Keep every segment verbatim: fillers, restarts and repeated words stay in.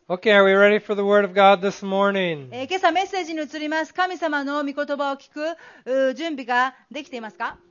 Okay, are we ready for the Word of God this morning? えー今朝メッセージに移ります。神様の御言葉を聞くうー準備ができていますか？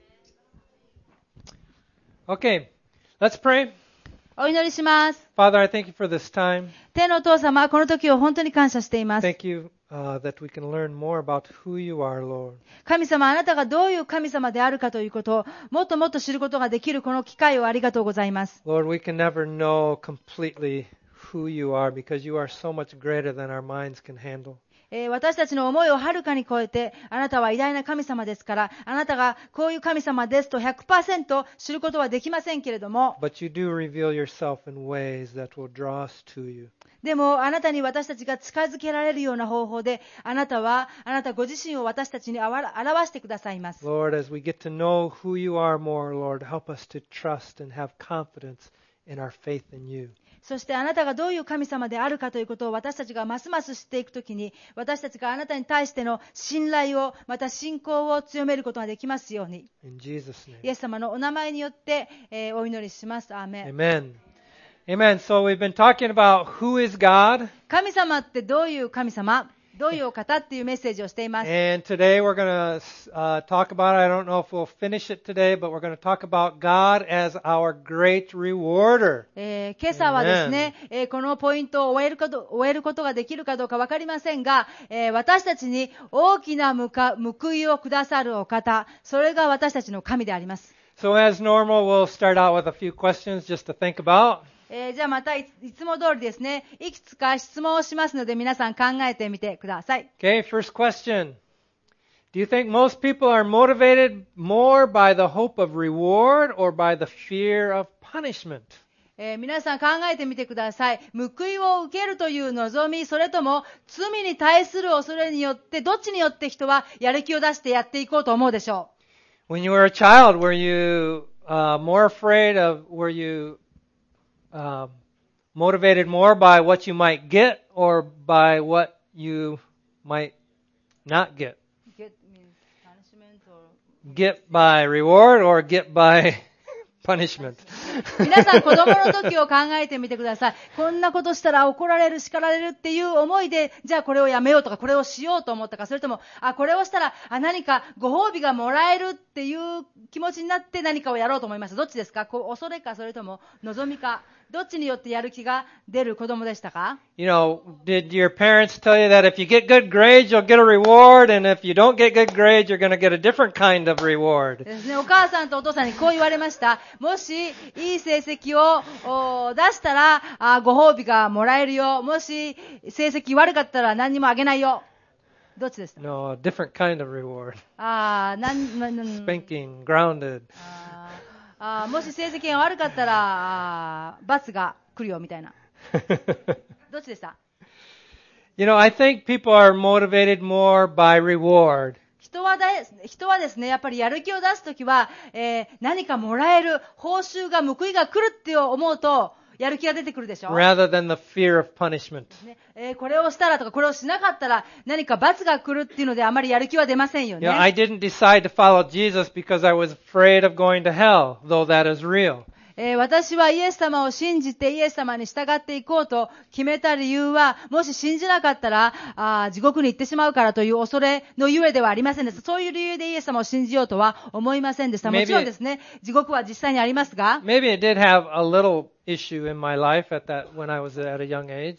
Okay, let's pray. お祈りします。 Father, I thank you for this time. 天のお父様、この時を本当に感謝しています。 Thank you uh, that we can learn more about who you are, Lord. 神様、あなたがどういう神様であるかということをもっともっと知ることができるこの機会をありがとうございます。 Lord, we can never know completely who you are because you are so much greater than our minds can handle. えー私たちの思いをはるかに超えて、あなたは偉大な神様ですから、あなたがこういう神様ですと ひゃくパーセント 知ることはできませんけれども、 But you do reveal yourself in ways that will draw us to you. でもあなたに私たちが近づけられるような方法で、あなたはあなたご自身を私たちにあわら表してくださいます。 Lord, as we get to know who you are more, Lord, help us to trust and have confidence in our faith in you. そしてあなたがどういう神様であるかということを私たちがますます知っていくときに、私たちがあなたに対しての信頼を、また信仰を強めることができますように、 In Jesus' name. イエス様のお名前によって、えーお祈りします。アーメン。 Amen. Amen. So we've been talking about who is God, 神様ってどういう神様、どういうお方っていうメッセージをしています。 and today we're going to uh, talk about, I don't know if we'll finish it today, but we're going to talk about God as our great rewarder. えー今朝はですね、えーこのポイントを終えること終えることができるかどうか分かりませんが、えー私たちに大きなむか報いをくださるお方、それが私たちの神であります。 So as normal, we'll start out with a few questions just to think about. えーじゃあまたいついつも通りですね、いくつか質問をしますので皆さん考えてみてください。 Okay, first question. Do you think most people are motivated more by the hope of reward or by the fear of punishment? えー皆さん考えてみてください。報いを受けるという望み、それとも罪に対する恐れによって、どっちによって人はやる気を出してやっていこうと思うでしょう。 When you were a child, were you uh, more afraid of, were you uh, motivated more by what you might get or by what you might not get? Get means punishment or... Get by reward or get by punishment? 皆さん子供の時を考えてみてください。こんなことしたら怒られる、叱られるっていう思いで、じゃあこれをやめようとか、これをしようと思ったか、それとも、あ、これをしたら、あ、何かご褒美がもらえるっていう気持ちになって何かをやろうと思いました。どっちですか？こう恐れか、それとも望みか。どっちによってやる気が出る子供でしたか？ You know, did your parents tell you that if you get good grades, you'll get a reward, and if you don't get good grades, you're going to get a different kind of reward? ですね、お母さんとお父さんにこう言われました。もしいい成績をお出したらあご褒美がもらえるよ。もし成績悪かったら何にもあげないよ。どっちですか？ No, a different kind of reward. あーなんなんなん Spanking, grounded. あーあーもし成績が悪かったらあー罰が来るよみたいな。どっちでした？ You know, I think people are motivated more by reward. 人はだ人はですね、やっぱりやる気を出すときは、えー何かもらえる、報酬が報いが来るって思うと、やる気が出てくるでしょ。 rather than the fear of punishment. ねえーこれをしたらとか、これをしなかったら何か罰が来るっていうのであまりやる気は出ませんよ You know, ね。 I didn't decide to follow Jesus because I was afraid of going to hell, though that is real. えー私はイエス様を信じてイエス様に従っていこうと決めた理由は、もし信じなかったらあー地獄に行ってしまうからという恐れのゆえではありませんでした。そういう理由でイエス様を信じようとは思いませんでした。もちろんですね、地獄は実際にありますが、 Maybe it did have a little issue in my life at that when I was at a young age,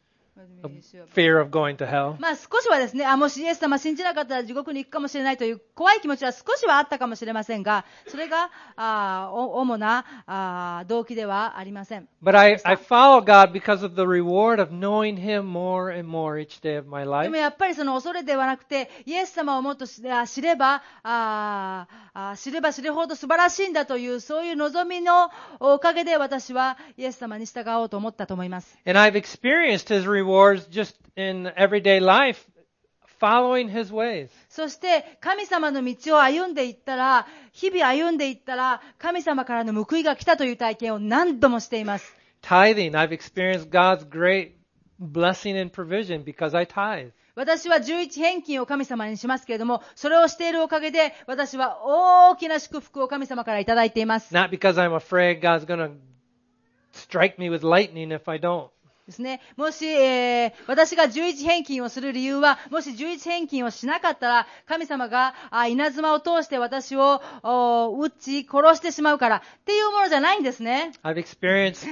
of fear of going to hell. まあ少しはですね、あ、もしイエス様信じなかったら地獄に行くかもしれないという怖い気持ちは少しはあったかもしれませんが、それがあお主なあ動機ではありません。 But I, I follow God because of the reward of knowing Him more and more each day of my で life. もやっぱりその恐れではなくて、イエス様をもっと知知ればああ知れば知るほど素晴らしいんだという、そういう望みのおかげで私はイエス様に従おうと思ったと思います。 And I've experienced His rewards just in everyday life, following His ways. そして神様の道を歩んでいったら、日々歩んでいったら、神様からの報いが来たという体験を何度もしています。 Tithing, I've experienced God's great blessing and provision because I tithe. 私は十一返金を神様にしますけれども、それをしているおかげで、私は大きな祝福を神様からいただいています。 Not because I'm afraid God's going to strike me with lightning if I don't. ですね。もし、えー、私が十一返金をする理由は、もし十一返金をしなかったら、神様があ稲妻を通して私を撃ち殺してしまうからっていうものじゃないんですね。 I've experienced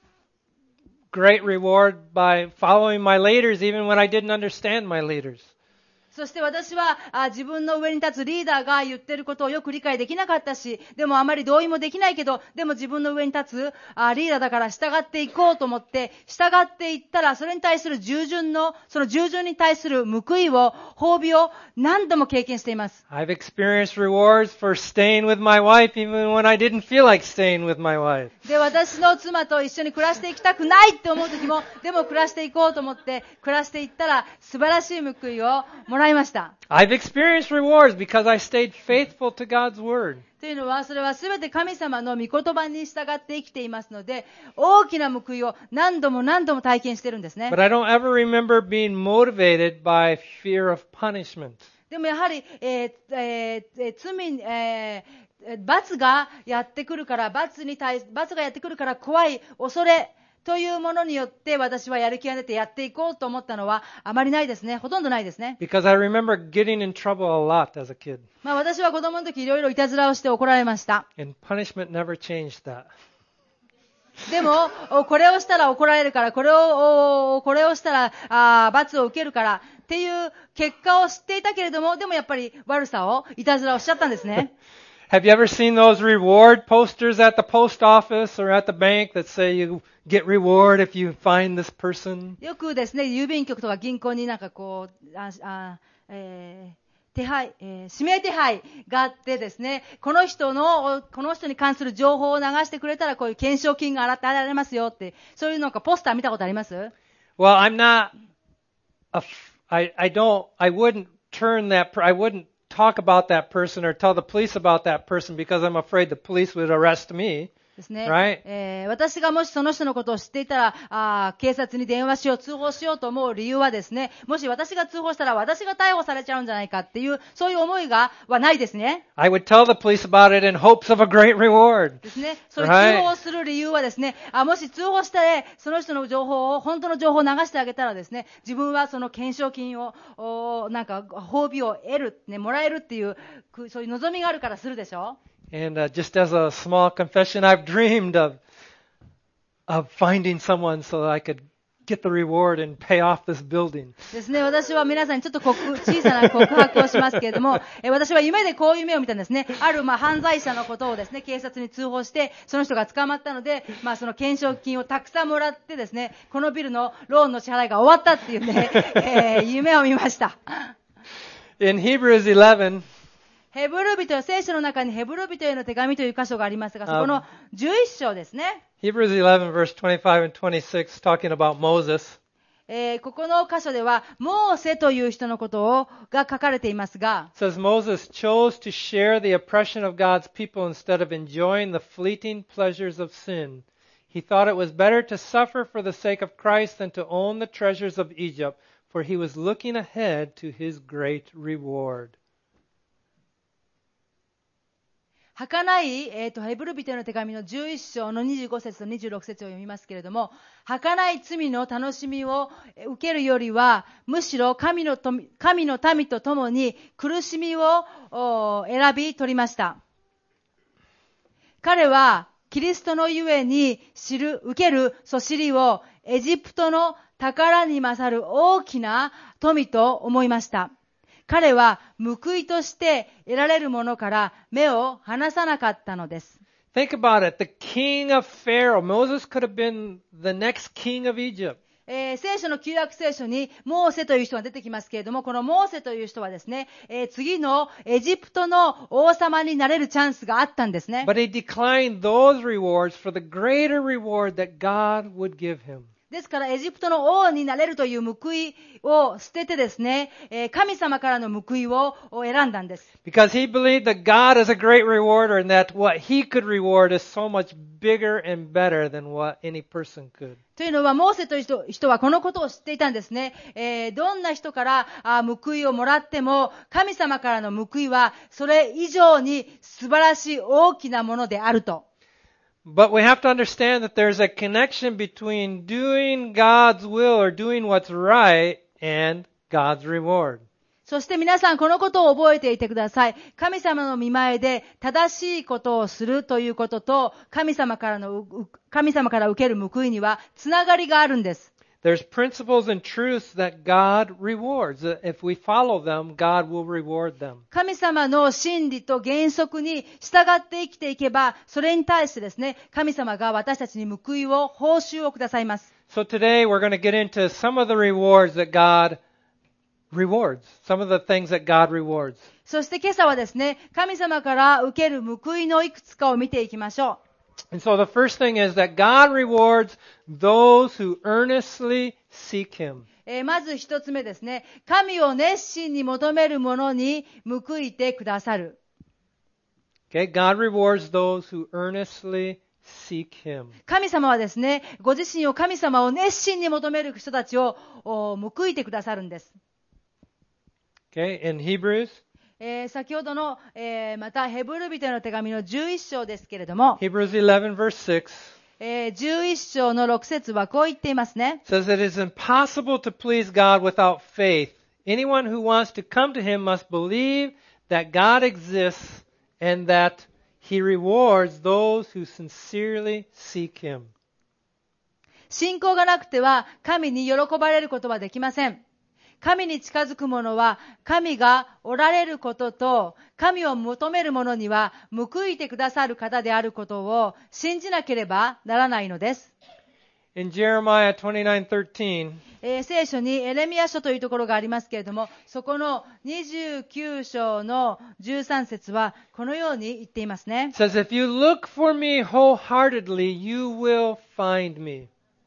great reward by following my leaders even when I didn't understand my leaders. そして私はあ自分の上に立つリーダーが言ってることをよく理解できなかったし、でもあまり同意もできないけど、でも自分の上に立つあリーダーだから従っていこうと思って、従っていったら、それに対する従順の、その従順に対する報いを、褒美を何度も経験しています。 I've experienced rewards for staying with my wife even when I didn't feel like staying with my wife. で、私の妻と一緒に暮らしていきたくないって思う時も、でも暮らしていこうと思って暮らしていったら、素晴らしい報いをもらいました。 I've experienced rewards because I stayed faithful to God's word. というのは、それはすべて神様の御言葉に従って生きていますので、大きな報いを何度も何度も体験しているんですね。 But I don't ever remember being motivated by fear of punishment. でもやはり、えーえー、罪、えー、罰がやってくるから、罰に対、罰がやってくるから怖い恐れというものによって私はやる気が出てやっていこうと思ったのはあまりないですね。ほとんどないですね。 Because I remember getting in trouble a lot as a kid. まあ私は子供の時いろいろいたずらをして怒られました。 And punishment never changed that. でも、これをしたら怒られるから、これを、これをしたらあ罰を受けるからっていう結果を知っていたけれども、でもやっぱり悪さを、いたずらをしちゃったんですね。 Have you ever seen those reward posters at the post office or at the bank that say you get reward if you find this person? よくですね、郵便局とか銀行になんかこう、ああえー、手配、えー、指名手配があってですね、この人の、この人に関する情報を流してくれたらこういう懸賞金が与えられますよって、そういうのかポスター見たことあります？ Well, I'm not, a, I, I don't, I wouldn't turn that, I wouldn't talk about that person or tell the police about that person because I'm afraid the police would arrest me. ですね。 Right? えー、私がもしその人のことを知っていたら、あ警察に電話しよう、通報しようと思う理由はですね、もし私が通報したら私が逮捕されちゃうんじゃないかっていう、そういう思いがはないですね。 I would tell the police about it in hopes of a great reward. ですね。そういう通報する理由はですね、あもし通報したら、その人の情報を、本当の情報を流してあげたらですね、自分はその懸賞金を、おなんか褒美を得る、ね、もらえるっていう、そういう望みがあるからするでしょ。 And uh, just as a small confession, I've dreamed of of finding someone so that I could get the reward and pay off this building. ですね。私は皆さんにちょっと告小さな告白をしますけれども、え私は夢でこういう夢を見たんですね。あるまあ犯罪者のことをですね、警察に通報して、その人が捕まったので、まあその懸賞金をたくさんもらってですね、このビルのローンの支払いが終わったっていうね、えー、夢を見ました。 In Hebrews eleven, ヘブル人、聖書の中にヘブル人への手紙という箇所がありますが、そこのじゅういっ章ですね。 Hebrews eleven verse twenty-five and twenty-six talking about Moses. えー、ここの箇所では、モーセという人のことをが書かれていますが、 It says Moses chose to share the oppression of God's people instead of enjoying the fleeting pleasures of sin. He thought it was better to suffer for the sake of Christ than to own the treasures of Egypt, for he was looking ahead to his great reward. 儚い、えーと、ヘブル人への手紙のじゅういっ章のにじゅうご節とにじゅうろく節を読みますけれども、儚い罪の楽しみを受けるよりは、むしろ神のと神の民と共に苦しみを選び取りました。彼はキリストのゆえに知る、受けるそしりをエジプトの宝に勝る大きな富と思いました。彼は報いとして得られるものから目を離さなかったのです。 Think about it. The king of Pharaoh, Moses could have been the next king of Egypt. えー、聖書の旧約聖書にモーセという人が出てきますけれども、このモーセという人はですね、えー、次のエジプトの王様になれるチャンスがあったんですね。 But he declined those rewards for the greater reward that God would give him. ですからエジプトの王になれるという報いを捨ててですね、神様からの報いを選んだんです。 Because he believed that God is a great rewarder and that what he could reward is so much bigger and better than what any person could. というのは、モーセという 人, 人はこのことを知っていたんですね。えー、どんな人からあ報いをもらっても、神様からの報いはそれ以上に素晴らしい大きなものであると。 But we have to understand that there's a connection between doing God's will or doing what's right and God's reward. そして皆さんこのことを覚えていてください。神様の御前で正しいことをするということと、神様からの、神様から受ける報いにはつながりがあるんです。 There's principles and truths that God rewards. If we follow them, God will reward them. 神様の真理と原則に従って生きていけば、それに対してですね、神様が私たちに報いを、報酬をくださいます。 So today we're going to get into some of the rewards that God rewards. Some of the things that God rewards. そして今朝はですね、神様から受ける報いのいくつかを見ていきましょう。 And so the first thing is that God rewards those who earnestly seek Him. えー、まず一つ目ですね。神を熱心に求める者に報いてくださる。 Okay, God rewards those who earnestly seek Him. 神様はですね、ご自身を神様を熱心に求める人たちを報いてくださるんです。 Okay, in Hebrews, えー、先ほどの、えー、またヘブル人への手紙のじゅういっ章ですけれども、 Hebrews eleven verse six, えー、じゅういっ章のろく節はこう言っていますね。 says it is impossible to please God without faith. Anyone who wants to come to Him must believe that God exists and that He rewards those who sincerely seek Him. 信仰がなくては神に喜ばれることはできません。神に近づく者は神がおられることと、神を求める者には報いてくださる方であることを信じなければならないのです。 In Jeremiah twenty-nine thirteen, えー、聖書にエレミヤ書というところがありますけれども、そこのにじゅうきゅう章のじゅうさん節はこのように言っていますね。 says, If you look for me wholeheartedly, you will find me.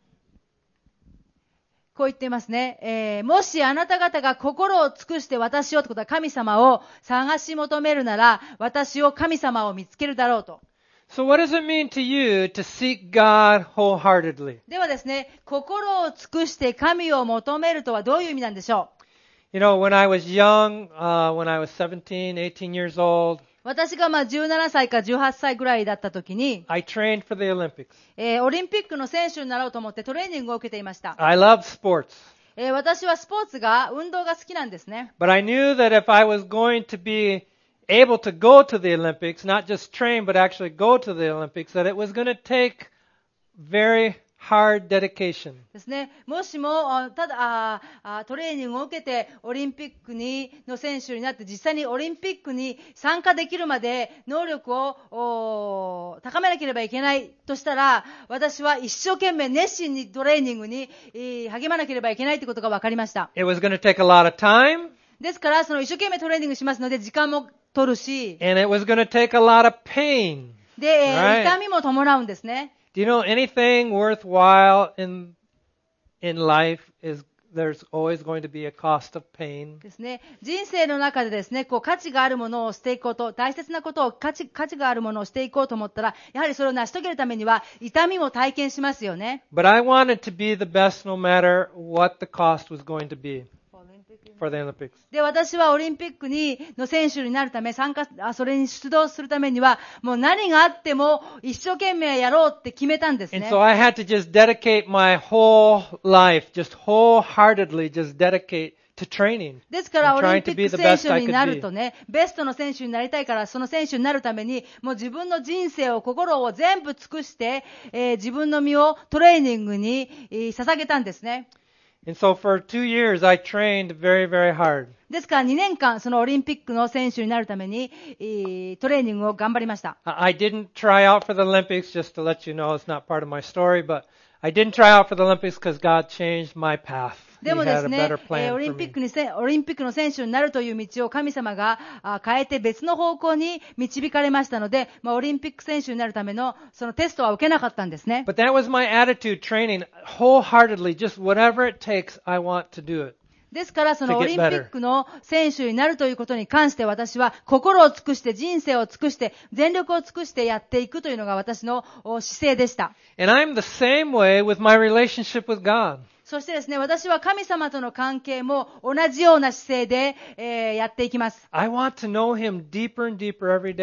こう言っていますね。えー、もしあなた方が心を尽くして私をということは神様を探し求めるなら、私を神様を見つけるだろうと。 So what does it mean to you to seek God wholeheartedly? ではですね、心を尽くして神を求めるとはどういう意味なんでしょう？ You know, when I was young, uh, when I was seventeen, eighteen years old, 私がまあじゅうななさいかじゅうはっさいぐらいだった時に、 I trained for the Olympics. えー、オリンピックの選手になろうと思ってトレーニングを受けていました。 I loved sports. えー、私はスポーツが、運動が好きなんですね。 But I knew that if I was going to be able to go to the Olympics, not just train, but actually go to the Olympics, that it was going to take very hard dedication. ですね。もしも、ただああ、トレーニングを受けて、オリンピックにの選手になって、実際にオリンピックに参加できるまで能力を高めなければいけないとしたら、私は一生懸命熱心にトレーニングに励まなければいけないということが分かりました。 It was going to take a lot of time. ですから、その一生懸命トレーニングしますので、時間も取るし、 And it was going to take a lot of pain. で、 Right. 痛みも伴うんですね。 Do you know anything worthwhile in in life is there's always going to be a cost of pain? ですね。人生の中でですね、こう価値があるものをしていこうと、大切なことを価値、価値があるものをしていこうと思ったら、やはりそれを成し遂げるためには痛みも体験しますよね。 But I wanted to be the best no matter what the cost was going to be for the Olympics. で、私はオリンピックにの選手になるため、参加、あ、それに出場するためには、もう何があっても一生懸命やろうって決めたんです And ね。 so I had to just dedicate my whole life, just wholeheartedly just dedicate to training ですから、 and オリ trying ンピ to ッ be ク the 選 best 手 I にな could る be. とね、ベストの選手になりたいから、その選手になるために、もう自分の人生を、心を全部尽くして、えー自分の身をトレーニングに、えー捧げたんですね。 And so for two years I trained very, very hard. ですからにねんかん、そのオリンピックの選手になるために、えートレーニングを頑張りました。 I I didn't try out for the Olympics, just to let you know, it's not part of my story, but I didn't try out for the Olympics because God changed my path. He でもで had す a ね、 better えー plan オリン for ピッ me. クにせ、オリンピックの選手になるという道を神様があ変えて別の方向に導かれましたので、まあ、オリンピック選手になるためのそのテストは受けなかったんですね。 But that was my attitude training wholeheartedly, just whatever it takes, I want to do it. ですから、その To get オリンピックの選手になるということに関して私は心を尽くして、人生を尽くして、全力を尽くしてやっていくというのが私のお姿勢でした。 And I'm the same way with my relationship with God. そしてですね、私は神様との関係も同じような姿勢で、えーやっていきます。 I want to know Him deeper and deeper every day.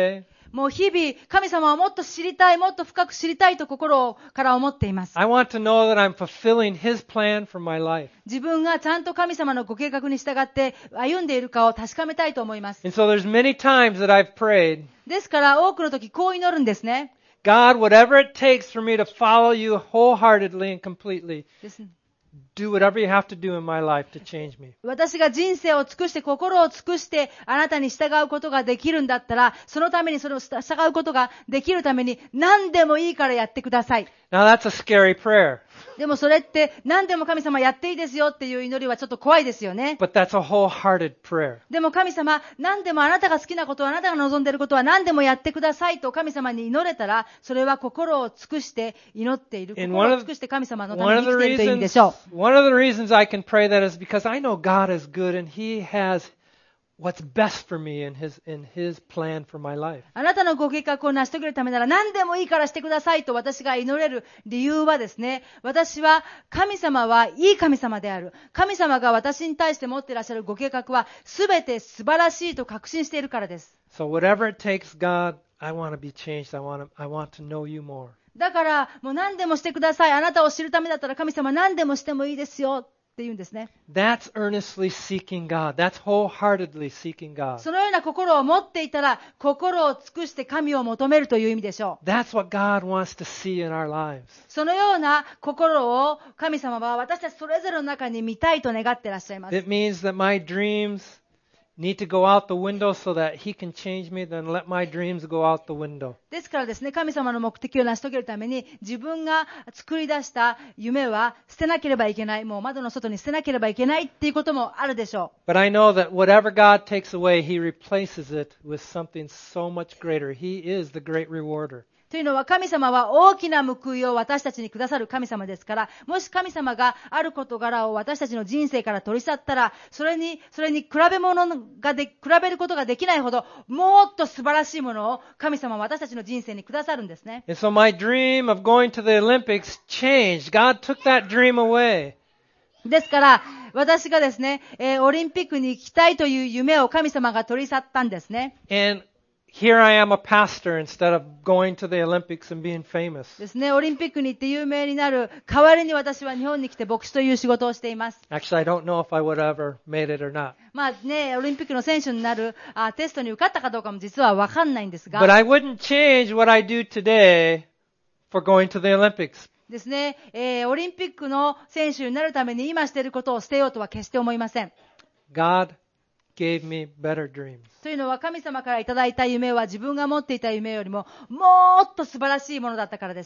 もう日々、神様をもっと知りたい、もっと深く知りたいと心から思っています。 I want to know that I'm fulfilling His plan for my life. 自分がちゃんと神様のご計画に従って歩んでいるかを確かめたいと思います。 And so there's many times that I've prayed, ですから多くの時こう祈るんですね。 God, whatever it takes for me to follow you wholeheartedly and completely, ですね。 do whatever you have to do in my life to change me. 私が人生を尽くして心を尽くしてあなたに従うことができるんだったら、そのためにそれを従うことができるために何でもいいからやってください。 Now that's a scary prayer, でもそれって何でも神様やっていいですよっていう祈りはちょっと怖いですよね。 but that's a wholehearted prayer. でも神様、何でもあなたが好きなこと、あなたが望んでいることは何でもやってくださいと神様に祈れたら、それは心を尽くして祈っている。 And 心 one を of, 尽くして神様のた one めに of 生 the きているという意味で reasons, しょう。 one of the reasons I can pray that is because I know God is good and He has what's best for me in His, in His plan for my life. あなたのご計画を成し遂げるためなら何でもいいからしてくださいと私が祈れる理由はですね、私は神様はいい神様である。神様が私に対して持っていらっしゃるご計画は全て素晴らしいと確信しているからです。 So whatever it takes, God, I want to be changed. I want to, I want to know you more. だからもう何でもしてください。あなたを知るためだったら神様何でもしてもいいですよって言うんですね。 That's earnestly seeking God. That's wholeheartedly seeking God. そのような心を持っていたら心を尽くして神を求めるという意味でしょう。 That's what God wants to see in our lives. そのような心を神様は私たちそれぞれの中に見たいと願っていらっしゃいます。 It means that my dreams need to go out the window so that He can change me, then let my dreams go out the window. ですからですね、神様の目的を成し遂げるために自分が作り出した夢は捨てなければいけない。もう窓の外に捨てなければいけないっていうこともあるでしょう。 But I know that whatever God takes away, He replaces it with something so much greater. He is the great rewarder. というのは神様は大きな報いを私たちにくださる神様ですから、もし神様がある事柄を私たちの人生から取り去ったら、それに、それに比べ物がで、比べることができないほど、もっと素晴らしいものを神様は私たちの人生にくださるんですね。 And so my dream of going to the Olympics changed. God took that dream away. ですから、私がですね、えーオリンピックに行きたいという夢を神様が取り去ったんですね。 And here I am a pastor instead of going to the Olympics and being famous. ですね、オリンピックに行って有名になる代わりに私は日本に来て牧師という仕事をしています。 Actually, I don't know if I would ever made it or not. まあね、オリンピックの選手になるあテストに受かったかどうかも実は分かんないんですが、 But I wouldn't change what I do today for going to the Olympics. ですね、えーオリンピックの選手になるために今していることを捨てようとは決して思いません。 God gave me better dreams. というのは神様からいただいた夢は自分が持っていた夢よりももっと素晴らしいものだったからです。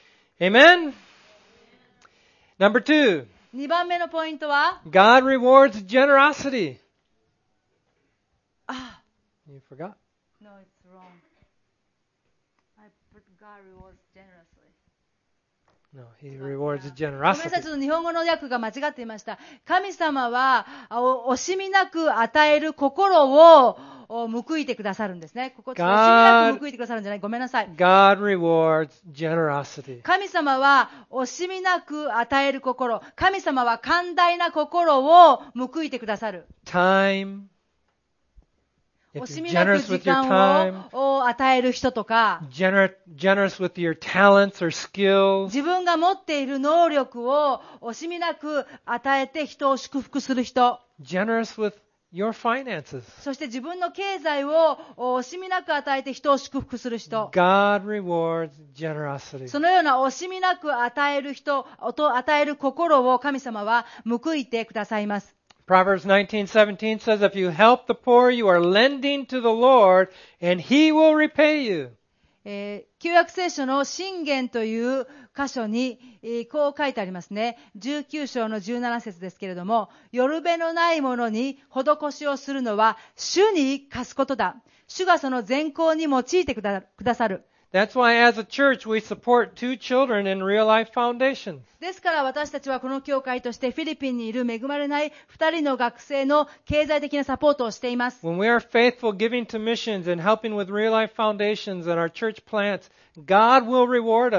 Amen? Number two, にばんめのポイントは、 God rewards generosity. あ、 You forgot? No, it's wrong. I put God rewards generously. No, He rewards ごめんなさい、 generosity. ちょっと日本語の訳が間違っていました。神様はお惜しみなく与える心をお報いてくださるんですね。ここ惜しみなく報いてくださるんじゃない。ごめんなさい。 God rewards generosity. 神様は惜しみなく与える心。神様は寛大な心を報いてくださる。 Time. 惜 If し you're みなく generous 時 with your 間 time, をを与える人とか、 gener- generous with your talents or skills, 自分が持っている能力を惜しみなく与えて人を祝福する人。 generous with your finances. そして自分の経済を惜しみなく与えて人を祝福する人。 God rewards generosity. そのような惜しみなく与える人、与える心を神様は報いてくださいます。 Proverbs nineteen seventeen says, if you help the poor, you are lending to the Lord, and He will repay you. えー旧約聖書の箴言という箇所に、えーこう書いてありますね。じゅうきゅう章のじゅうなな節ですけれども、よるべのないものに施しをするのは主に貸すことだ。主がその善行に用いてくだ、くださる。 That's why as a church we support two children in Real Life Foundation. ですから私たちはこの教会としてフィリピンにいる恵まれない二人の学生の経済的なサポートをしています。 When we are faithful giving to missions and helping with Real Life Foundations and our church plants, God will reward us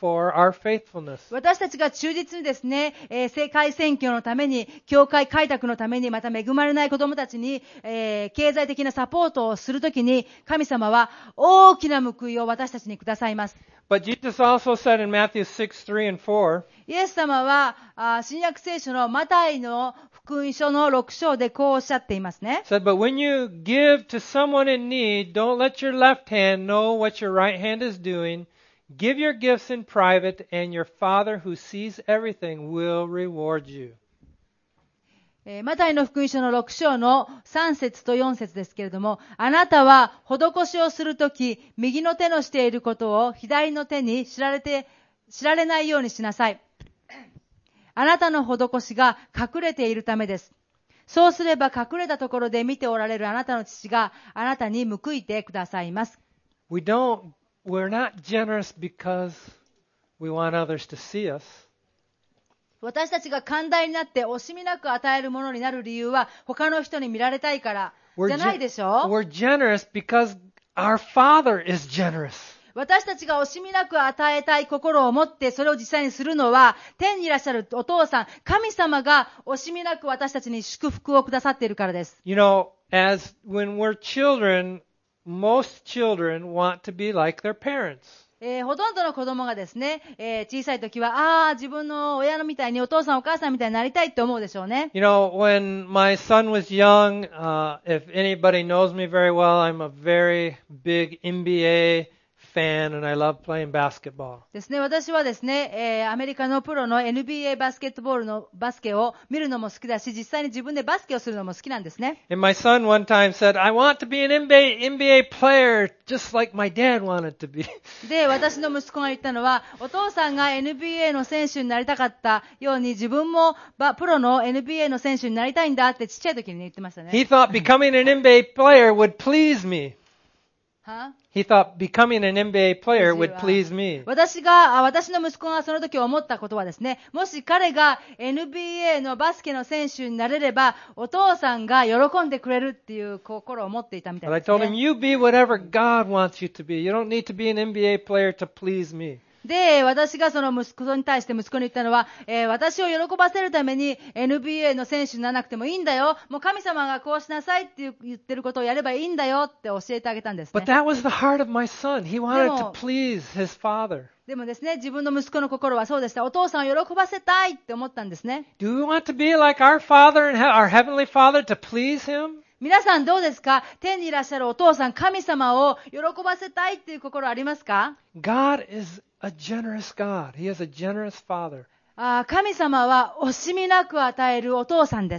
for our faithfulness. 私たちが忠実にですね、えー、世界選挙のために、教会開拓のために、また恵まれない子供たちに、えー、経済的なサポートをするときに、神様は大きな報いを私たちにくださいます。 But Jesus also said in Matthew six, three and four, イエス様は、あ新約聖書のマタイの福音書のろく章でこうおっしゃっていますね。 said, But when you give to someone in need, don't let your left hand know what your right hand is doing. Give your gifts in private, and your Father who sees everything will reward you. えーマタイの福音書のろく章のさん節とよん節ですけれども、あなたは施しをするとき、右の手のしていることを左の手に知られて、知られないようにしなさい。あなたの施しが隠れているためです。そうすれば隠れたところで見ておられるあなたの父があなたに報いてくださいます。 We don't, we're not generous because we want others to see us. 私たちが寛大になって惜しみなく与えるものになる理由は他の人に見られたいからじゃないでしょう。 We're generous because our Father is generous. 私たちが惜しみなく与えたい心を持ってそれを実際にするのは天にいらっしゃるお父さん、神様が惜しみなく私たちに祝福をくださっているからです。 You know, as when we're children, most children want to be like their parents. えー、ほとんどの子供がですね、えー、小さい時は、ああ、自分の親のみたいにお父さんお母さんみたいになりたいって思うでしょうね。 You know, when my son was young, uh, if anybody knows me very well, I'm a very big N B A fan and I love playing basketball. ですね、私はですね、えー、アメリカのプロの エヌビーエー バスケットボールのバスケを見るのも好きだし、実際に自分でバスケをするのも好きなんですね。 And my son one time said, I want to be an N B A, N B A player just like my dad wanted to be. で、私の息子が言ったのは、お父さんが エヌビーエー の選手になりたかったように、自分もプロの エヌビーエー の選手になりたいんだってちっちゃい時に言ってましたね。 He thought becoming an N B A player would please me. は He thought becoming an N B A player would please me. 私が、私の息子がその時思ったことはですね、もし彼が エヌビーエー のバスケの選手になれれば、お父さんが喜んでくれるっていう心を持っていたみたい But I です、ね。 told him, you be whatever God wants you to be. You don't need to be an N B A player to please me. で、私がその息子に対して息子に言ったのは、えー、私を喜ばせるために エヌビーエー の選手にならなくてもいいんだよ。もう神様がこうしなさいって言ってることをやればいいんだよって教えてあげたんですね。 But that was the heart of my son. He wanted to please his father. でもですね、自分の息子の心はそうでした。お父さんを喜ばせたいって思ったんですね。 Do we want to be like our father and our heavenly father to please him? 皆さんどうですか？天にいらっしゃるお父さん、神様を喜ばせたいっていう心ありますか？ God is a generous God. He is a generous father. あ、神様は惜しみなく与えるお父さんです。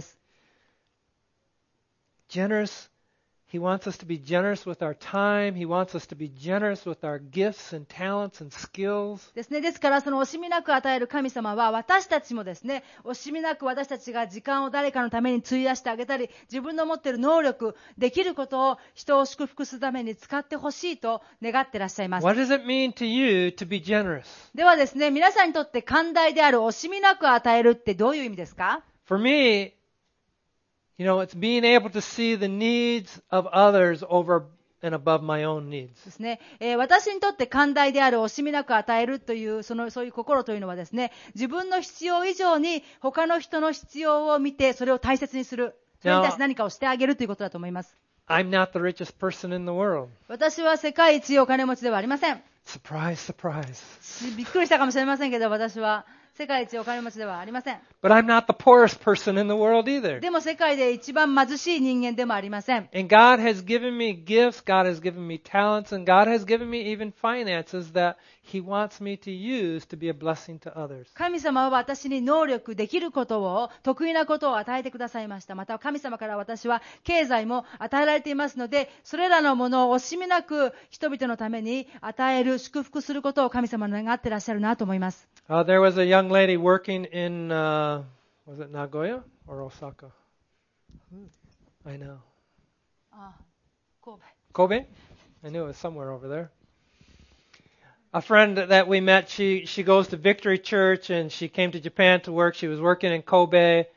Generous. He wants us to be generous with our time. He wants us to be generous with our gifts and talents and skills. ですね。ですからその惜しみなく与える神様は私たちもですね、惜しみなく私たちが時間を誰かのために費やしてあげたり、自分の持っている能力、できることを人を祝福するために使ってほしいと願ってらっしゃいます。 What does it mean to you to be generous? ではですね、皆さんにとって寛大である惜しみなく与えるってどういう意味ですか？ For me, you know, it's being able to see the needs of others over and above my own needs. ですね、えー、私にとって寛大である惜しみなく与えるというそのそういう心というのはですね、自分の必要以上に他の人の必要を見てそれを大切にする、それに対して何かをしてあげるということだと思います。 I'm not the richest person in the world. 私は世界一お金持ちではありません。 Surprise, surprise. びっくりしたかもしれませんけど、私は世界一お金持ちではありません。 But I'm not the poorest person in the world either. でも世界で一番貧しい人間でもありません。 And God has given me gifts, God has given me talents, and God has given me even finances that He wants me to use to be a blessing to others. 神様は私に能力、できることを、得意なことを与えてくださいました。また神様から私は経済も与えられていますので、それらのものを惜しみなく人々のために与える、祝福することを神様の願ってらっしゃるなと思います。 Uh, there was a young lady working in, uh, was it Nagoya or Osaka? I know. あ、神戸。 Kobe? I knew it was somewhere over there. A friend that we met, she, she goes to Victory Church and she came to Japan to work. She was working in Kobe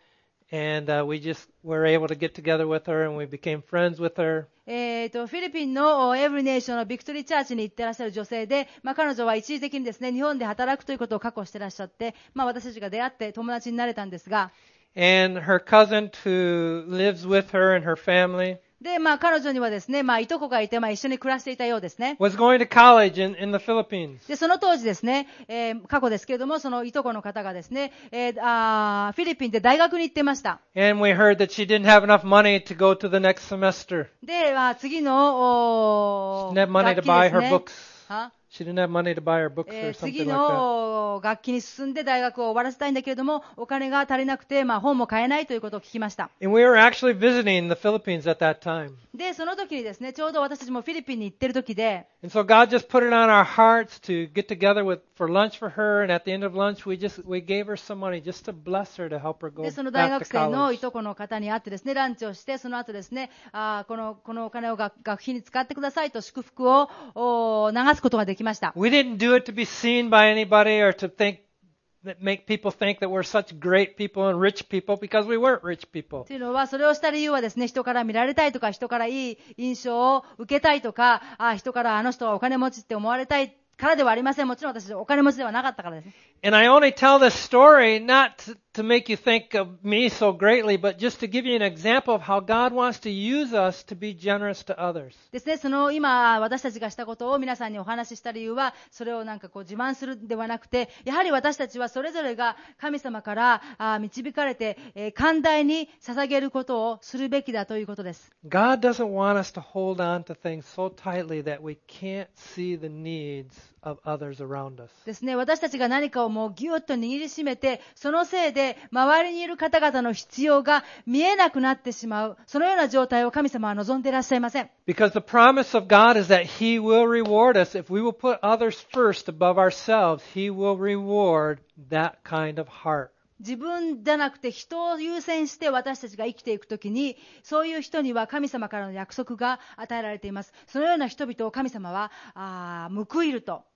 And uh, we just were able to get together with her, and we became friends with her. えーと、フィリピンのエブリネーションのビクトリーチャーチに行ってらっしゃる女性で、まあ、彼女は一時的にですね、日本で働くということを確保してらっしゃって、まあ、私たちが出会って友達になれたんですが、 And her cousin who lives with her and her family で、まあ、彼女にはですね、まあ、いとこがいて、まあ、一緒に暮らしていたようですね。 was going to college in, in the Philippines. で、その当時ですね、えー過去ですけれども、そのいとこの方がですね、えーあーフィリピンで大学に行ってました。 And we heard that she didn't have enough money to go to the next semester. で、まあ、次の、お She didn't have money 学 to 期 buy です her ね。 books. は She didn't have money to buy her books え or ー次 something like that. の学期に進んで大学を終わらせたいんだけれども、お金が足りなくて、まあ、本も買えないということを聞きました。 And we were actually visiting the Philippines at that time. で、その時にですね、ちょうど私たちもフィリピンに行ってる時で、 And so God just put it on our hearts to get together with for lunch for her, and at the end of lunch we just we gave her some money just to bless her to help her go で、その大 back 学 to 生のい college. とこの方に会ってですね、ランチをして、その後ですね、あーこの、このお金を学学費に使ってくださいと祝福をお流すことができました。 We didn't do it to be seen by anybody or to think that make people think that we're such great people and rich people because we weren't rich people. というのは、それをした理由はですね、人から見られたいとか、人からいい印象を受けたいとか、あ人からあの人はお金持ちって思われたいからではありません。もちろん私、お金持ちではなかったからです。 And I only tell this story not to, to make you think of me so greatly, but just to give you an example of how God wants to use us to be generous to others. ですね、その今、私たちがしたことを皆さんにお話しした理由は、それをなんかこう自慢するんではなくて、やはり私たちはそれぞれが神様からあ導かれて、えー寛大に捧げることをするべきだということです。 God doesn't want us to hold on to things so tightly that we can't see the needs of others around us. ですね、私たちが何かをもうぎゅっと握りしめて、そのせいで周りにいる方々の必要が見えなくなってしまう、そのような状態を神様は望んでいらっしゃいません。 Because the promise of God is that He will reward us. If we will put others first above ourselves, He will reward that kind of heart. 自分じゃなくて人を優先して私たちが生きていくときに、そういう人には神様からの約束が与えられています。そのような人々を神様はあー報いると。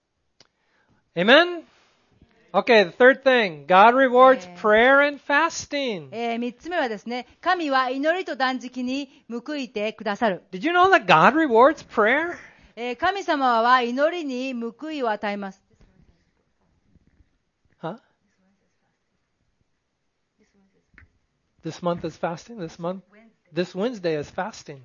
Amen? Okay, the third thing. God rewards Yeah. prayer and fasting. えー、三つ目はですね、神は祈りと断食に報いてくださる。 Did you know that God rewards prayer? えー神様は祈りに報いを与えます。 Huh? This month is fasting? This month? This Wednesday is fasting.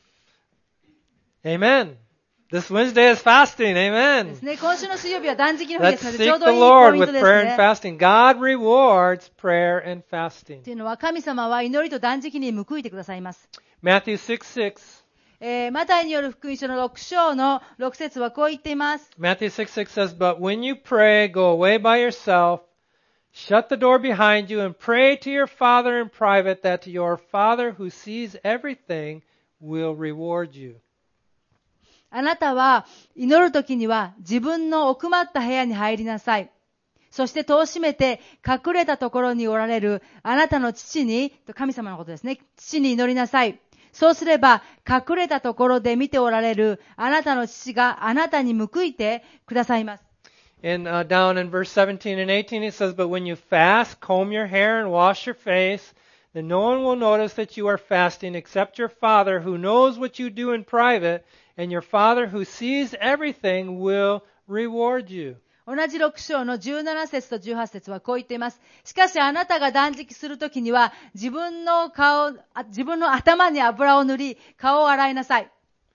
Amen. This Wednesday is fasting. で Amen. すね、今週の水曜日は断食の日で Let's すので、 seek ちょう the どいい Lord ポイント with です prayer and ね。 fasting. God rewards prayer and fasting. というのは神様は祈りと断食に報いてくださいます。 Matthew six six. えーマタイによる福音書のろく章のろく節はこう言っています。 Matthew six six says, But when you pray, go away by yourself, shut the door behind you, and pray to your Father in private, that your Father who sees everything will reward you. あなたは祈るときには自分の奥まった部屋に入りなさい。そして戸を閉めて隠れたところにおられるあなたの父に、と神様のことですね、父に祈りなさい。そうすれば隠れたところで見ておられるあなたの父があなたに報いてくださいます。 And uh, down in verse seventeen and eighteen it says, But when you fast, comb your hair and wash your face, then no one will notice that you are fasting except your Father who knows what you do in private, and your Father who sees everything will reward you. 同じろく章のじゅうなな節とじゅうはち節はこう言っています。しかしあなたが断食するときには自分の顔、あ自分の頭に油を塗り、顔を洗いなさい。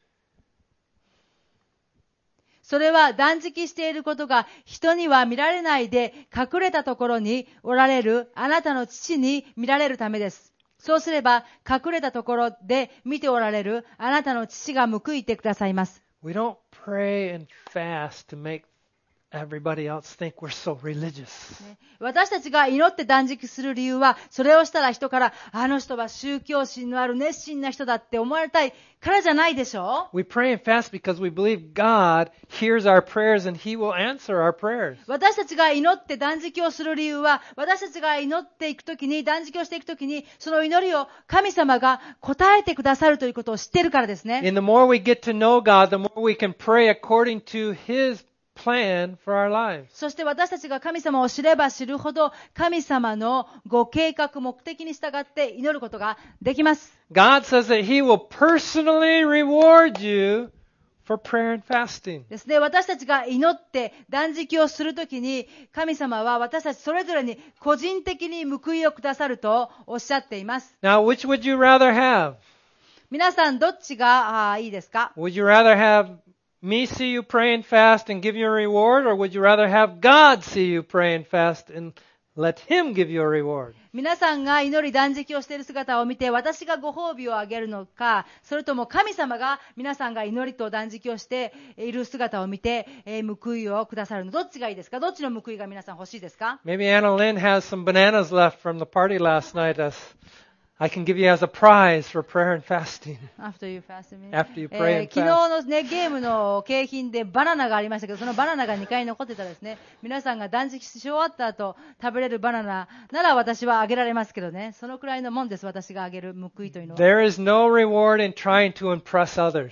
それは断食していることが人には見られないで隠れたところにおられるあなたの父に見られるためです。そうすれば隠れたところで見ておられるあなたの父が報いてくださいます。 We don't pray and fast to make everybody else think we're so religious. 私たちが祈って断食する理由は、それをしたら人から、あの人は宗教心のある熱心な人だって思われたいからじゃないでしょう。 We pray and fast because we believe God hears our prayers and He will answer our prayers. 私たちが祈って断食をする理由は、私たちが祈っていくときに、断食をしていくときに、その祈りを神様が答えてくださるということを知っているからですね。 And the more we get to know God, the more we can pray according to His plan for our lives. そして私たちが神様を知れば知るほど、神様のご計画、目的に従って祈ることができます。 God says that He will personally reward you for prayer and fasting. ですね、私たちが祈って断食をするときに、神様は私たちそれぞれに個人的に報いをくださるとおっしゃっています。 Now, which would you rather have? 皆さんどっちがあいいですか？ Would you rather have me see you pray and fast and give you a reward, or would you rather have God see you pray and fast and let Him give you a reward? 皆さんが祈り断食をしている姿を見て、私がご褒美をあげるのか、それとも神様が皆さんが祈りと断食をしている姿を見て、えー、報いをくださるの、どっちがいいですか？どっちの報いが皆さん欲しいですか？ Maybe Anna Lynn has some bananas left from the party last night. As I can give you as a prize for prayer and fasting. After you fast, After you え pray ー and 昨日 fast. の、ね、ゲームの景品でバナナがありましたけど、そのバナナがにかい残ってたですね、皆さんが断食し終わった後食べれるバナナなら私はあげられますけどね、そのくらいのもんです、私があげる報いというのは。 There is no reward in trying to impress others.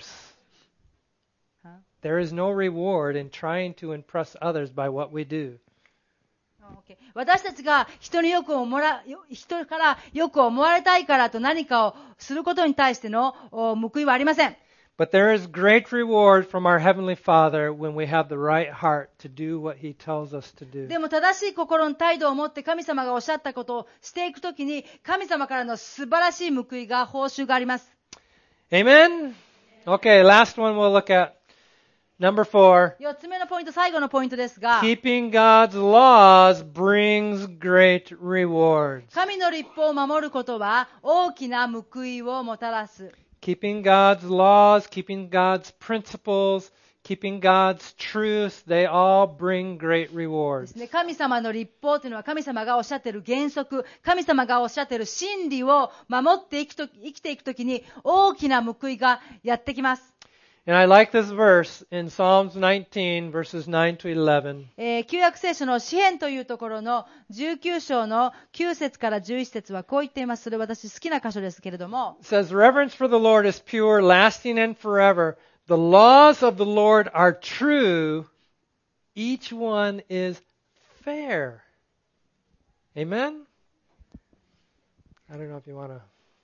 Huh? There is no reward in trying to impress others by what we do. Okay. 私たちが人によく思ら、人からよく思われたいからと何かをすることに対しての報いはありません。 But there is great reward from our Heavenly Father when we have the right heart to do what He tells us to do. でも正しい心の態度を持って神様がおっしゃったことをしていくときに、神様からの素晴らしい報いが、報酬があります。 Amen? Okay, last one we'll look at. Number four. 四つ目のポイント、最後のポイントですが、 Keeping God's laws brings great rewards. 神の律法を守ることは大きな報いをもたらす。 Keeping God's laws, keeping God's principles, keeping God's truth, they all bring great で rewards. すね、神様の律法というのは神様がおっしゃっている原則、神様がおっしゃっている真理を守っていくと、生きていくときに大きな報いがやってきます。 And I like this verse in Psalms nineteen, verses nine to eleven. えー、旧約聖書の詩編というところのじゅうきゅう章のきゅう節からじゅういち節はこう言っています。それ私好きな箇所ですけれども。 It says, Reverence for the Lord is pure, lasting and forever. The laws of the Lord are true. Each one is fair. Amen? I don't know if you want to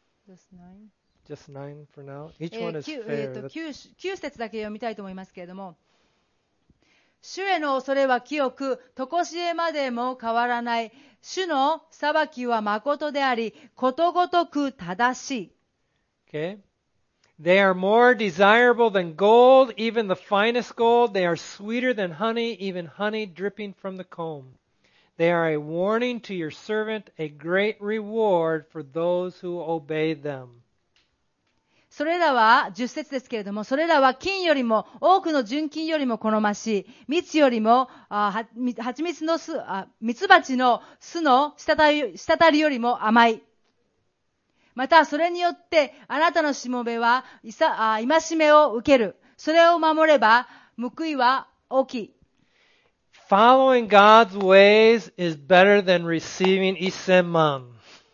just nine for now. Each え one ー is きゅう fair. えーと きゅう, きゅう節だけ読みたいと思いますけれども、主への恐れは清く、とこしえまでも変わらない。主の裁きは誠であり、ことごとく正しい。 Okay? They are more desirable than gold, even the finest gold. They are sweeter than honey, even honey dripping from the comb. They are a warning to your servant, a great reward for those who obey them. それらは、じゅっ節ですけれども、それらは金よりも、多くの純金よりも好ましい。蜜よりも、あは、はちみつの巣、あ、蜜蜂の巣の滴り、滴りよりも甘い。また、それによって、あなたのしもべは、いさ、あ、戒めを受ける。それを守れば、報いは大きい。 Following God's ways is better than receiving one thousand man.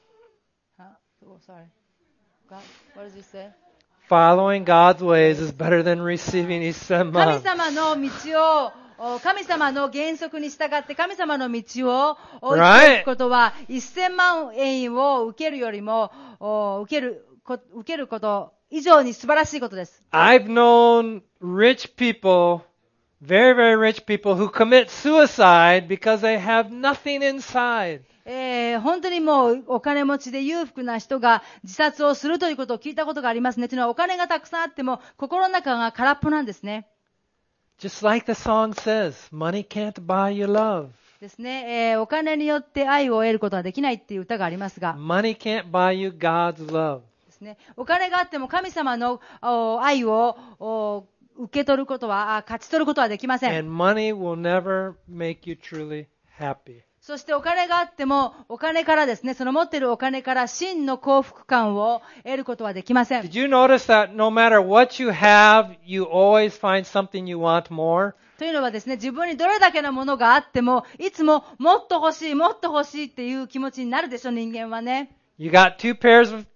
Oh, sorry. God, what did you say? Following God's ways is better than receiving one thousand 神 man. 様の道を、お神様の原則に従って神様の道を追い Right. ていくことは、せんまん円を受けるよりも、お受けるこ、受けること以上に素晴らしいことです。 I've known rich people, very, very rich people who commit suicide because they have nothing inside. えー、本当にもうお金持ちで裕福な人が自殺をするということを聞いたことがありますね。というのはお金がたくさんあっても心の中が空っぽなんですね。 Just like the song says, money can't buy you love. ですね、えー、お金によって愛を得ることはできないっていう歌がありますが、 Money can't buy you God's love. ですね、お金があっても神様のお愛をお受け取ることは、あ勝ち取ることはできません。 And money will never make you truly happy. そしてお金があっても、お金からですね、その持っているお金から真の幸福感を得ることはできません。 Did you notice that no matter what you have, you always find something you want more? というのはですね、自分にどれだけのものがあっても、いつももっと欲しい、もっと欲しいっていう気持ちになるでしょ、人間はね。 You got two pairs of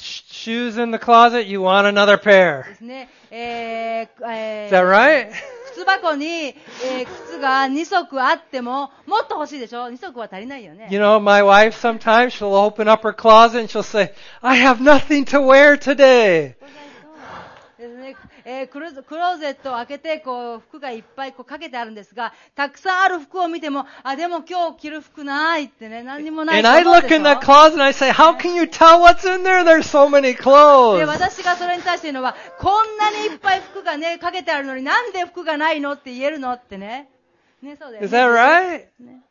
shoes in the closet, you want another pair. ですね、えーえー Is that right? 靴箱に、えー靴がに足あっても、もっと欲しいでしょ？に足は足りないよね。 You know, my wife sometimes she'll open up her closet and she'll say, I have nothing to wear today. ですね、えークロクローゼットを開けてこう服がいっぱいこうかけてあるんですが、たくさんある服を見ても、あ、でも今日着る服ないってね、何にもない And と I 思うで look しょ。 in that closet and I say, how can you tell what's in there? There's so many で、 clothes. 私がそれに対して言うのは、こんなにいっぱい服がね、かけてあるのになんで服がないのって言えるのってね。ね、そうだよね。 Is that right? ね。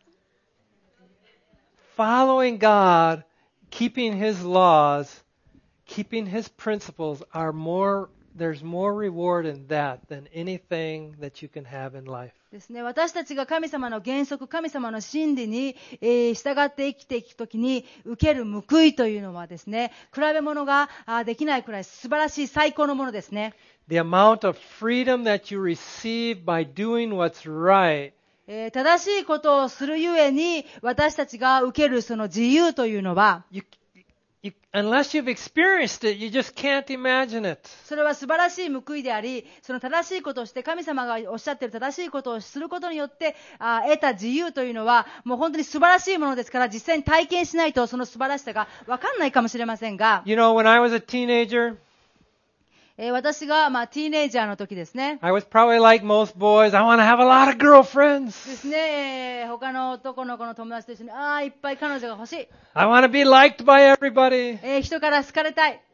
Following God, keeping His laws, keeping His principles are more, there's more reward in that than anything that you can have in life. ですね、私たちが神様の原則、神様の真理に、えー従って生きていくときに受ける報いというのはですね、比べ物があできないくらい素晴らしい最高のものですね。 The amount of freedom that you receive by doing what's right, えー正しいことをするゆえに私たちが受けるその自由というのは、 you, you, unless you've experienced it, you just can't imagine it. それは素晴らしい報いであり、その正しいことをして神様がおっしゃっている正しいことをすることによってあ得た自由というのはもう本当に素晴らしいものですから、実際に体験しないとその素晴らしさが分かんないかもしれませんが、 You know, when I was a teenager, えー私がまあティーネイジャーの時ですね。 I was probably like most boys. I want to have a lot of で girlfriends. すね、えー他の男の子の友達と一緒に、ああいっぱい彼女が欲しい、 I want to be liked by everybody. えー人から好かれたい。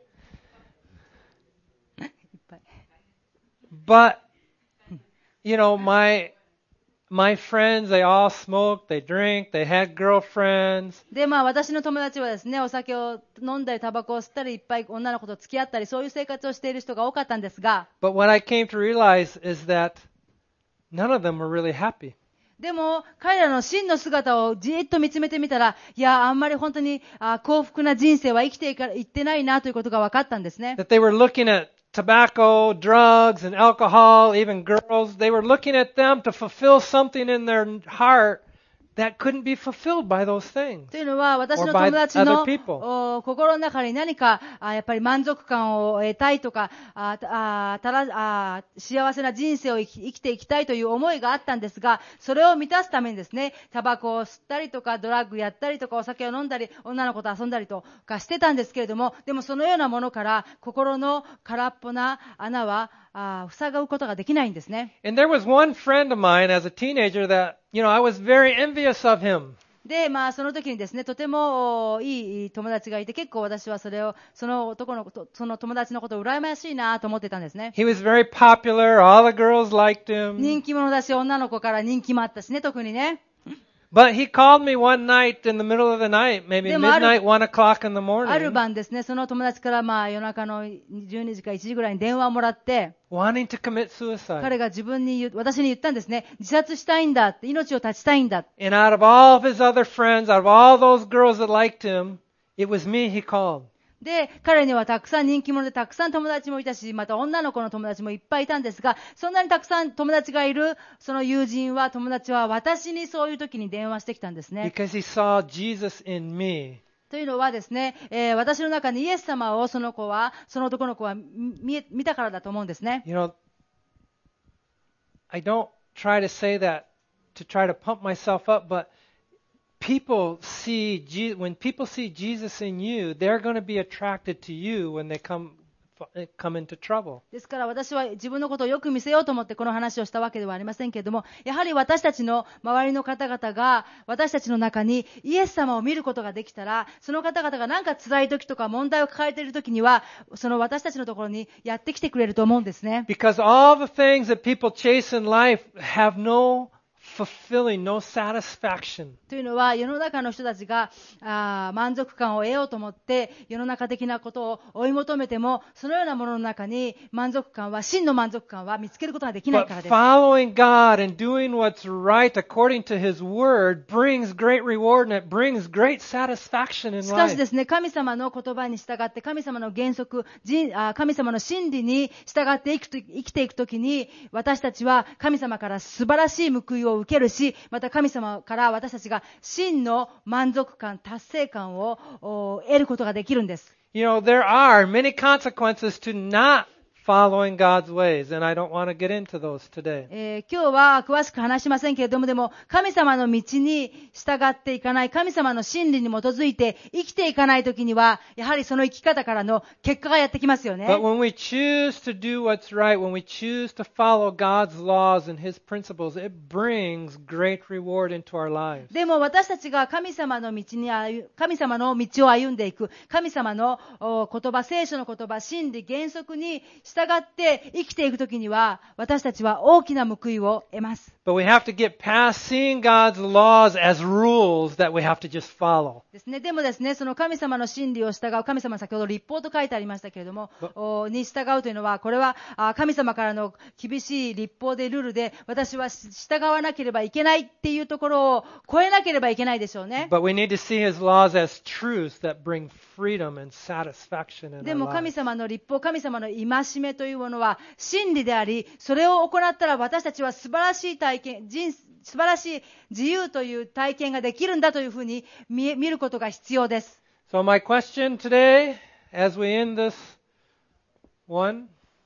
いっぱい。 But, you know, my, my friends, they all smoked, they drink, they had girlfriends. で、まあ私の友達はですね、お酒を飲んだり、タバコを吸ったり、いっぱい女の子と付き合ったり、そういう生活をしている人が多かったんですが、 But what I came to realize is that none of them were really happy. でも彼らの真の姿をじーっと見つめてみたら、いや、あんまり本当にあ幸福な人生は生きていかいってないなということが分かったんですね。 That they were looking at tobacco, drugs, and alcohol, even girls. They were looking at them to fulfill something in their heart that couldn't be fulfilled by those things. というのは、私 Or の by 友達の other people. お心の中に何かあやっぱり満足感を得たいとか、ああたらあ幸せな人生を生き、生きていきたいという思いがあったんですが、それを満たすためにですね、タバコを吸ったりとか、ドラッグやったりとか、お酒を飲んだり、女の子と遊んだりとかしてたんですけれども、でもそのようなものから心の空っぽな穴はあ塞ぐことができないんですね。 And there was one friend of mine as a teenager that, you know, I was very envious of him. で、まあ、その時にですね、とてもおいい友達がいて、結構私はそれを、その男の子と、その友達のことを羨ましいなと思ってたんですね。 He was very popular. All the girls liked him. 人気者だし、女の子から人気もあったしね、特にね。 But he called me one night in the middle of the night, maybe でもある- midnight, one o'clock in the ある morning, 晩ですね、その友達からまあ夜中のじゅうにじかいちじぐらいに電話をもらって、 wanting to commit suicide. 彼が自分に言う、私に言ったんですね。自殺したいんだって、命を絶ちたいんだ。 And out of all of his other friends, out of all those girls that liked him, it was me he called. で、彼にはたくさん人気者でたくさん友達もいたし、また女の子の友達もいっぱいいたんですが、そんなにたくさん友達がいるその友人は、友達は私にそういう時に電話してきたんですね。 Because he saw Jesus in me. というのはですね、えー私の中にイエス様をその子は、その男の子は見、見たからだと思うんですね。 You know, I don't try to say that to try to pump myself up, but people see, Je- when people see Jesus in you, they're going to be attracted to you when they come, come into trouble. ですから私は自分のことをよく見せようと思ってこの話をしたわけではありませんけれども、やはり私たちの周りの方々が私たちの中にイエス様を見ることができたら、その方々が何か辛い時とか問題を抱えている時には、その私たちのところにやってきてくれると思うんですね。 Because all the things that people chase in life have no fulfilling, no satisfaction. というのは、世の中の人たちがあ満足感を得ようと思って世の中的なことを追い求めても、そのようなものの中に満足感は、真の満足感は見つけることができない But からです。 following God and doing what's right according to His Word brings great reward and it brings great satisfaction in しかし life. ですね、神様の言葉に従って、神様の原則、人あ神様の真理に従って生きと生きていくときに、私たちは神様から素晴らしい報いを受けるし、また神様から私たちが真の満足感、達成感をお得ることができるんです。 You know, there are many consequences to not following God's ways, and I don't want to get into those today. えー今日は詳しく話しませんけれども、でも神様の道に従っていかない、神様の真理に基づいて生きていかないときには、やはりその生き方からの結果がやってきますよね。 But when we choose to do what's right, when we choose to follow God's laws and His principles, it brings great reward into our lives. でも私たちが神様の道に歩神様の道を歩んでいく、神様のお言葉、聖書の言葉、真理、原則に従って生きていくときには、私たちは大きな報いを得ます。 But we have to get past seeing God's laws as rules that we have to just follow. ですね。でもですね、その神様の真理を従う、神様は先ほど立法と書いてありましたけれども、おに従うというのは、これはあ神様からの厳しい立法でルールで、私は従わなければいけないっていうところを超えなければいけないでしょうね。 But we need to see His laws as truths that bring freedom and satisfaction in で our も神 lives. 様の立法、神様の戒めというものは真理であり、それを行ったら私たちは素晴らしい体験、人素晴らしい自由という体験ができるんだというふうに 見, 見ることが必要です。 So my question today, as we end this one,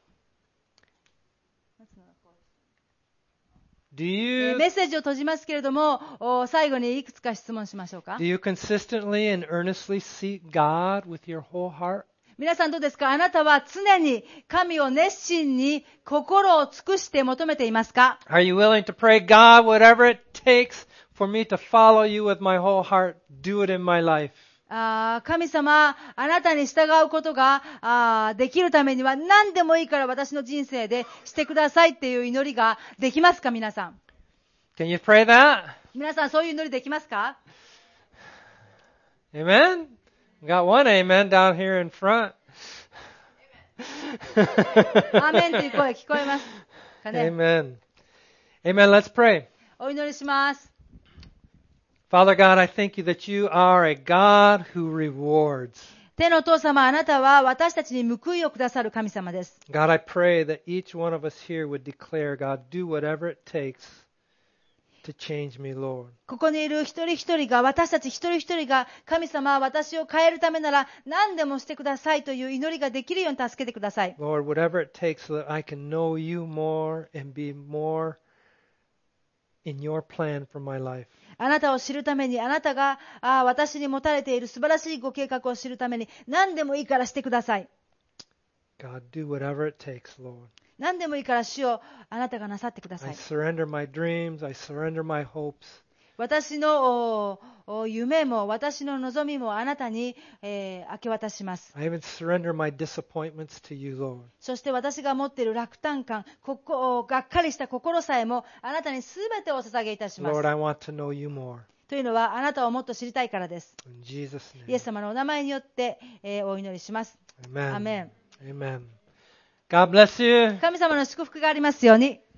do え you ーメッセージを閉じますけれども、お最後にいくつか質問しましょうか。 do you consistently and earnestly seek God with your whole heart? 皆さんどうですか？あなたは常に神を熱心に心を尽くして求めていますか？ Are you willing to pray, God, whatever it takes for me to follow you with my whole heart, do it in my life? あー神様、あなたに従うことがあーできるためには何でもいいから私の人生でしてくださいっていう祈りができますか？皆さん。 Can you pray that? 皆さんそういう祈りできますか？ Amen? Got one amen down here in front. アーメンという声聞こえますかね。 Amen. Amen. Let's pray. お祈りします。 Father God, I thank you that you are a God who rewards. 天のお父様、あなたは私たちに報いをくださる神様です。 God, I pray that each one of us here would declare, God, do whatever it takes to change me, Lord. ここにいる一人一人が、私たち一人一人が、神様は私を変えるためなら何でもしてくださいという祈りができるように助けてください。 Lord, whatever it takes so that I can know you more and be more in your plan for my life. あなたを知るために、あなたがあ私に持たれている素晴らしいご計画を知るために、何でもいいからしてください。 God, do whatever it takes, Lord. 何でもいいから主をあなたがなさってくださ I い。 surrender my dreams. I surrender my hopes. 私のおお夢も私の望みもあなたに、えー明け渡します。 I even surrender my disappointments to you, Lord. そして私が持っている落胆感、ここがっかりした心さえもあなたに全てお捧げいたします。 Lord, I want to know you more. というのはあなたをもっと知りたいからです。 In Jesus' イエ name. ス様のお名前によって、えーお祈りします。 Amen. アーメン。 Amen. God bless you. 神様の祝福がありますように。